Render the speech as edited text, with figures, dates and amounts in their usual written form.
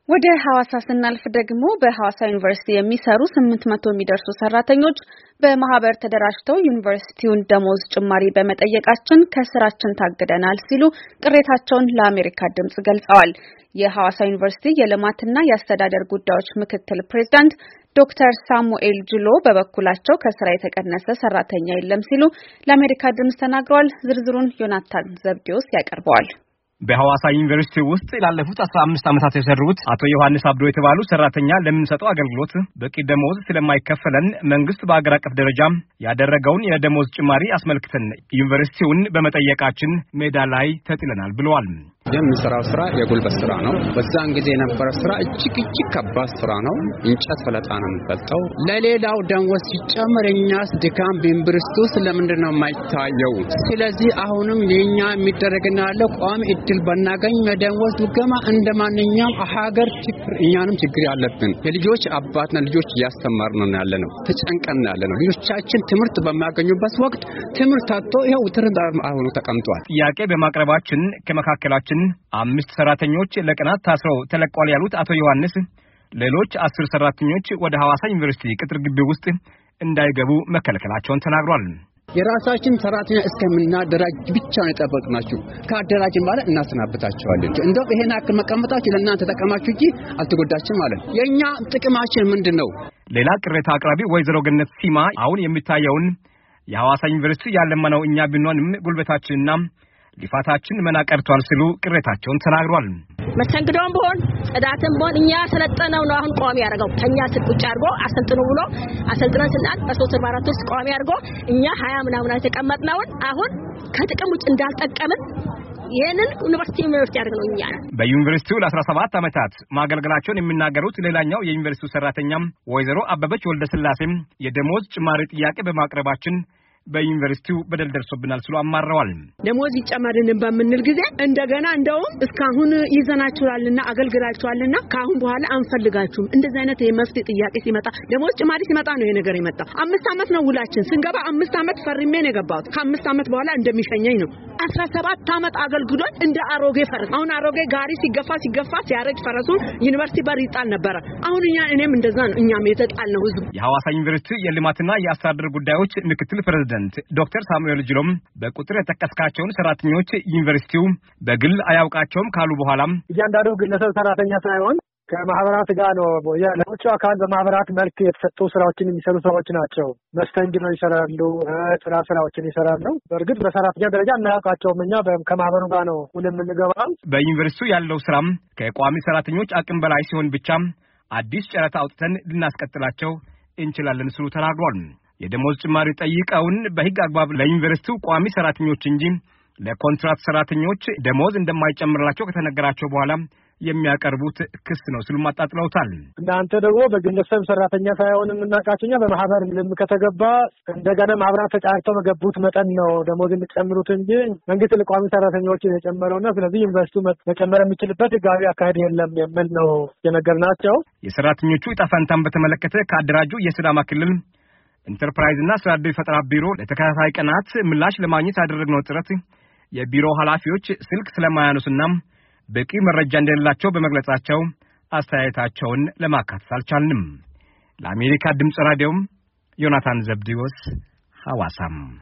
ወደ ሐዋሳ ስናልፍ ደግሞ በሐዋሳ ዩኒቨርሲቲ የሚሰሩ 800 የሚደርሱ ሰራተኞች በማህበር ተደራጅተው ዩኒቨርሲቲውን ደሞዝ ጭማሪ በመጠየቃችን ከስራችን ታግደናል ሲሉ ቅሬታቸውን ለአሜሪካ ድምጽ ገልጸዋል። የሐዋሳ ዩኒቨርሲቲ የልማትና የአስተዳደር ጉዳዮች ምክትል ፕሬዝዳንት ዶክተር ሳሙኤል ጅሎ በበኩላቸው ከስራ የተቀነሰ ሰራተኛ የለም ሲሉ ለአሜሪካ ድምጽ ተናግረዋል። ዝርዝሩን ዮናታን ዘብዴዎስ ያቀርበዋል። በሐዋሳ ዩኒቨርሲቲ ውስጥ ላለፉት 15 ዓመታት የሰሩት አቶ ዮሐንስ አብዶ የተባሉ ሰራተኛ ለምንሰጠው አገልግሎት በቂ ደሞዝ ስለማይከፈለን መንግስት በአገር አቀፍ ደረጃ ያደረገውን የደሞዝ ጭማሪ አስመልክተን ዩኒቨርሲቲውን በመጠየቃችን ሜዳ ላይ ተጥለናል ብለዋል። የምንሰራው ስራ የጉልበት ስራ ነው። በዛን ጊዜ የነበረው ስራ እጅግ ከባድ ስራ ነው። እንጨት ፈለጣ ነው የምንፈልጠው። ለሌላው ደሞዝ ሲጨመር እኛስ ድካም በዩኒቨርሲቲ ውስጥ ለምንድን ነው የማይታየው? ስለዚህ አሁንም የኛ የሚደረግና ያለው ቋሚ እድል ባናገኝ ደሞዝ ድጎማ እንደማንኛውም ሀገር ችግር እኛንም ችግር ያለብን የልጆች አባትና ልጆች እያስተማርን ነው ያለነው። ተጨንቀን ያለነው ልጆቻችን ትምህርት በማያገኙበት ወቅት ትምህርት አጥቶ ይሄው ትርዳር አሁን ተቀምጧል። ጥያቄ በማቅረባችን ከመካከላችን 5 ሰራተኞች ለቀናት ታስረው ተለቀዋል ያሉት አቶ ዮሐንስ ሌሎች 10 ሰራተኞች ወደ ሐዋሳ ዩኒቨርሲቲ ቅጥር ግቢ ውስጥ እንዳይገቡ መከልከላቸውን ተናግሯል። የራሳችን ሰራተኛ እስከምናደራጅ ብቻ ነው የጠበቅናችሁ። ካደራጅን ማለት እናሰናብታቸዋለን። እንደው ይሄን አክል መቀመጣችሁ ለእናንተ ተጠቀማችሁ እንጂ አልተጎዳችም ማለት የኛ ጥቅማችን ምንድነው? ሌላ ቅሬታ አቅራቢ ወይዘሮ ገነት ሲማ አሁን የሚታየውን የሐዋሳ ዩኒቨርሲቲ ያለመነው እኛ ብንሆንም ጉልበታችንና ሊፋታችን መናቀርቷል ሲሉ ቅሬታቸውን ተናግሯል። መስተንግዶም ቢሆን ጽዳትም ቢሆን እኛ ሰለጠነው ነው አሁን ቋሚ ያደርገው ከኛ ስር ቁጭ አድርጎ አሰልጥኑ ብሎ አሰልጥነን ስናል በ344 ውስጥ ቋሚ አድርጎ እኛ 20 ምናምን የተቀመጥነውን አሁን ከጥቅም ውጭ እንዳልጠቀምን ይሄንን ዩኒቨርሲቲ ያደርገው እኛ በዩኒቨርሲቲው ለ17 ዓመታት ማገልገላቸውን የሚናገሩት ሌላኛው የዩኒቨርሲቲው ሰራተኛም ወይዘሮ አበበች ወልደስላሴም የደሞዝ ጭማሪ ጥያቄ በማቅረባችን በዩኒቨርሲቲው በደል ደርሶብናል ሲሉ አማረዋል። ደሞዝ ይጨመርልን በመንል ጊዜ እንደገና እንደውም እስካሁን ይዘናችኋልና አገልግላችኋልና ካሁን በኋላ አንፈልጋችሁም እንደዚህ አይነት የመፍትሄ ጥያቄ ሲመጣ ደሞዝ ጭማሪ ሲመጣ ነው የነገር የመጣው። 5 ዓመት ነው ውላችን ስንገባ 5 ዓመት ፈርሜ ነው የገባሁት። ከ5 ዓመት በኋላ እንደሚሸኘኝ ነው 17 ዓመት አገልግሎት እንደ አሮጌ ፈረስ። አሁን አሮጌ ጋሪ ሲገፋ ሲያረጅ ፈረሱን ዩኒቨርሲቲ በር ይጣል ነበር። አሁን እኔም እንደዛ ነው እኛም የተጣል ነው ህዝብ። የሐዋሳ ዩኒቨርሲቲ የልማትና የአስተዳደር ጉዳዮች ምክትል ፕሬዝዳንት ዶክተር ሳሙኤል ጅሎም በቁጥር የተከስካቸውን ሰራተኞች ዩኒቨርሲቲው በግል አያውቃቸውም ካሉ በኋላም እያንዳንዱ ግለሰብ ሰራተኛ ሳይሆን ከማህበራት ጋር ነው ለውጭ አካል በማህበራት መልክ የተሰጡ ስራዎችን የሚሰሩ ሰዎች ናቸው። መስተንግዶ ይሰራሉ፣ ስራዎችን ይሰራሉ። በእርግጥ በሰራተኛ ደረጃ እናያውቃቸውም። እኛ ከማህበሩ ጋር ነው የምንገባው። በዩኒቨርሲቲው ያለው ስራም ከቋሚ ሰራተኞች አቅም በላይ ሲሆን ብቻ አዲስ ጨረታ አውጥተን ልናስቀጥላቸው እንችላለን ሲሉ ተናግሯል። የደሞዝ ጭማሪ ጠይቀውን በህግ አግባብ ለዩኒቨርሲቲው ቋሚ ሰራተኞች እንጂ ለኮንትራት ሰራተኞች ደሞዝ እንደማይጨምርላቸው ከተነገራቸው በኋላ የሚያቀርቡት ክስ ነው ሲሉ ማጣጥለውታል። እናንተ ደግሞ በግለሰብ ሰራተኛ ሳይሆን እናቃቸኛ በማህበር ከተገባ እንደገና ማህበራት ተጫርተው በገቡት መጠን ነው ደሞዝ የሚጨምሩት እንጂ መንግስት ለቋሚ ሰራተኞች የጨመረውና ስለዚህ ዩኒቨርሲቲው መጨመር የሚችልበት ህጋዊ አካሄድ የለም የሚል ነው የነገርናቸው። የሰራተኞቹ ዕጣ ፈንታን በተመለከተ ካደራጁ የሲዳማ ክልል ኢንተርፕራይዝ እና ስራ ዕድል ፈጠራ ቢሮ ለተከታታይ ቀናት ምላሽ ለማግኘት ያደረግነው ጥረት የቢሮ ኃላፊዎች ስልክ ስለማያነሱና በቂ መረጃ እንደሌላቸው በመግለጻቸው አስተያየታቸውን ለማካተት አልቻልንም። ለአሜሪካ ድምጽ ራዲዮ ዮናታን ዘብዴዎስ ሐዋሳም